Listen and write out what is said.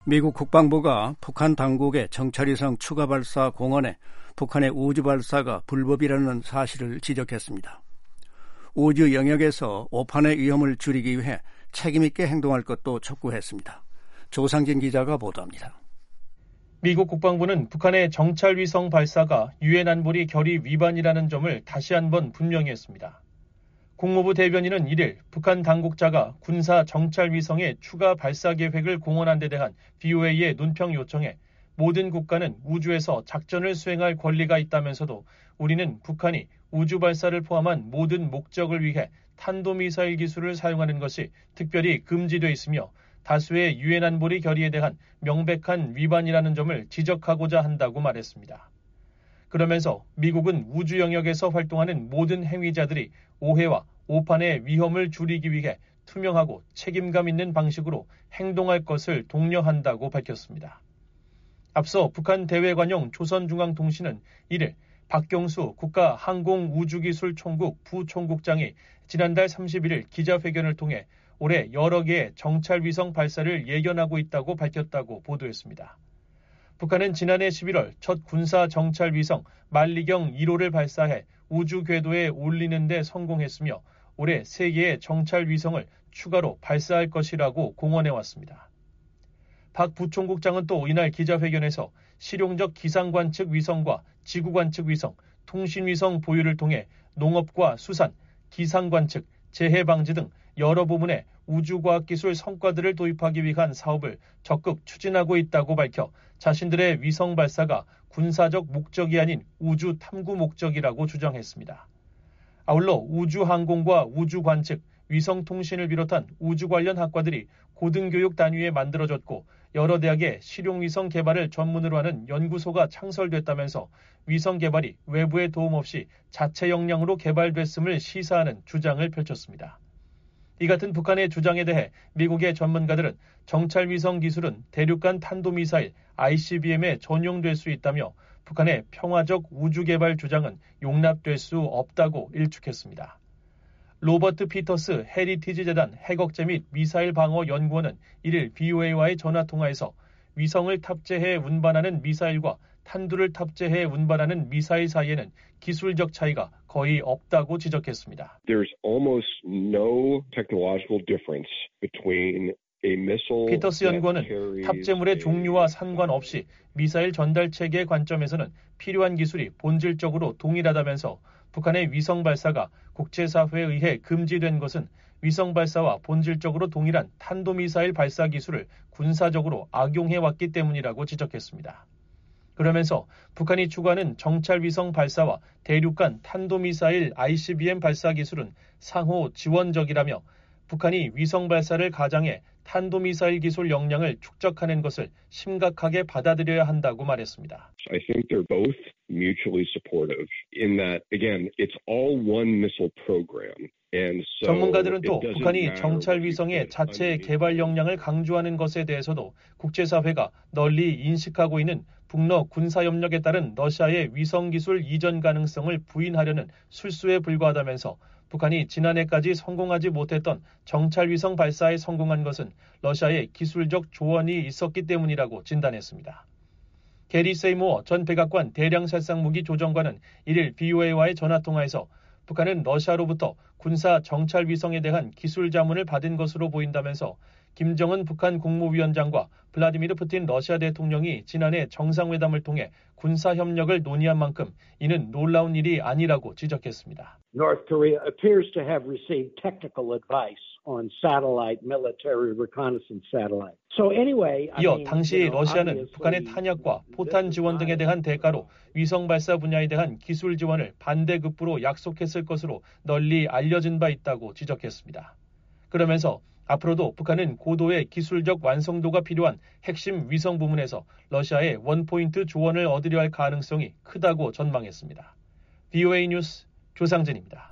미국 국방부가 북한 당국의 정찰위성 추가 발사 공언에 북한의 우주 발사가 불법이라는 사실을 지적했습니다. 우주 영역에서 오판의 위험을 줄이기 위해 책임있게 행동할 것도 촉구했습니다. 조상진 기자가 보도합니다. 미국 국방부는 북한의 정찰위성 발사가 유엔 안보리 결의 위반이라는 점을 다시 한번 분명히 했습니다. 국무부 대변인은 1일 북한 당국자가 군사 정찰위성의 추가 발사 계획을 공언한 데 대한 VOA의 논평 요청에 모든 국가는 우주에서 작전을 수행할 권리가 있다면서도 우리는 북한이 우주 발사를 포함한 모든 목적을 위해 탄도미사일 기술을 사용하는 것이 특별히 금지돼 있으며 다수의 유엔 안보리 결의에 대한 명백한 위반이라는 점을 지적하고자 한다고 말했습니다. 그러면서 미국은 우주 영역에서 활동하는 모든 행위자들이 오해와 오판의 위험을 줄이기 위해 투명하고 책임감 있는 방식으로 행동할 것을 독려한다고 밝혔습니다. 앞서 북한 대외관용 조선중앙통신은 1일 박경수 국가항공우주기술총국 부총국장이 지난달 31일 기자회견을 통해 올해 여러 개의 정찰위성 발사를 예견하고 있다고 밝혔다고 보도했습니다. 북한은 지난해 11월 첫 군사 정찰위성 만리경 1호를 발사해 우주 궤도에 올리는 데 성공했으며 올해 3개의 정찰위성을 추가로 발사할 것이라고 공언해왔습니다. 박 부총국장은 또 이날 기자회견에서 실용적 기상관측 위성과 지구관측 위성, 통신위성 보유를 통해 농업과 수산, 기상관측, 재해방지 등 여러 부문의 우주과학기술 성과들을 도입하기 위한 사업을 적극 추진하고 있다고 밝혀 자신들의 위성 발사가 군사적 목적이 아닌 우주 탐구 목적이라고 주장했습니다. 아울러 우주항공과 우주관측, 위성통신을 비롯한 우주 관련 학과들이 고등교육 단위에 만들어졌고 여러 대학의 실용위성 개발을 전문으로 하는 연구소가 창설됐다면서 위성 개발이 외부의 도움 없이 자체 역량으로 개발됐음을 시사하는 주장을 펼쳤습니다. 이 같은 북한의 주장에 대해 미국의 전문가들은 정찰위성 기술은 대륙간 탄도미사일 ICBM에 전용될 수 있다며 북한의 평화적 우주개발 주장은 용납될 수 없다고 일축했습니다. 로버트 피터스 헤리티지 재단 핵억제 및 미사일 방어 연구원은 1일 VOA와의 전화통화에서 위성을 탑재해 운반하는 미사일과 탄두를 탑재해 운반하는 미사일 사이에는 기술적 차이가 거의 없다고 지적했습니다. There's almost no technological difference between a missile. 피터스 연구원은 탑재물의 종류와 상관없이 미사일 전달 체계의 관점에서는 필요한 기술이 본질적으로 동일하다면서 북한의 위성 발사가 국제사회에 의해 금지된 것은 위성 발사와 본질적으로 동일한 탄도미사일 발사 기술을 군사적으로 악용해왔기 때문이라고 지적했습니다. 그러면서 북한이 추구하는 정찰위성 발사와 대륙간 탄도미사일 ICBM 발사 기술은 상호 지원적이라며 북한이 위성 발사를 가장해 탄도미사일 기술 역량을 축적하는 것을 심각하게 받아들여야 한다고 말했습니다. I think they're both mutually supportive in that, again, it's all one missile program. 전문가들은 또 북한이 정찰위성의 자체 개발 역량을 강조하는 것에 대해서도 국제사회가 널리 인식하고 있는 북러 군사협력에 따른 러시아의 위성기술 이전 가능성을 부인하려는 술수에 불과하다면서 북한이 지난해까지 성공하지 못했던 정찰위성 발사에 성공한 것은 러시아의 기술적 조언이 있었기 때문이라고 진단했습니다. 게리 세이모어 전 백악관 대량살상무기 조정관은 1일 VOA와의 전화통화에서 북한은 러시아로부터 군사 정찰위성에 대한 기술 자문을 받은 것으로 보인다면서 김정은 북한 국무위원장과 블라디미르 푸틴 러시아 대통령이 지난해 정상회담을 통해 군사협력을 논의한 만큼 이는 놀라운 일이 아니라고 지적했습니다. North Korea appears to have received technical advice on satellite military reconnaissance satellite. So anyway, 이어 당시 러시아는 북한의 탄약과 포탄 지원 등에 대한 대가로 위성 발사 분야에 대한 기술 지원을 반대급부로 약속했을 것으로 널리 알려진 바 있다고 지적했습니다. 그러면서 앞으로도 북한은 고도의 기술적 완성도가 필요한 핵심 위성 부문에서 러시아의 원포인트 조언을 얻으려 할 가능성이 크다고 전망했습니다. VOA 뉴스 조상진입니다.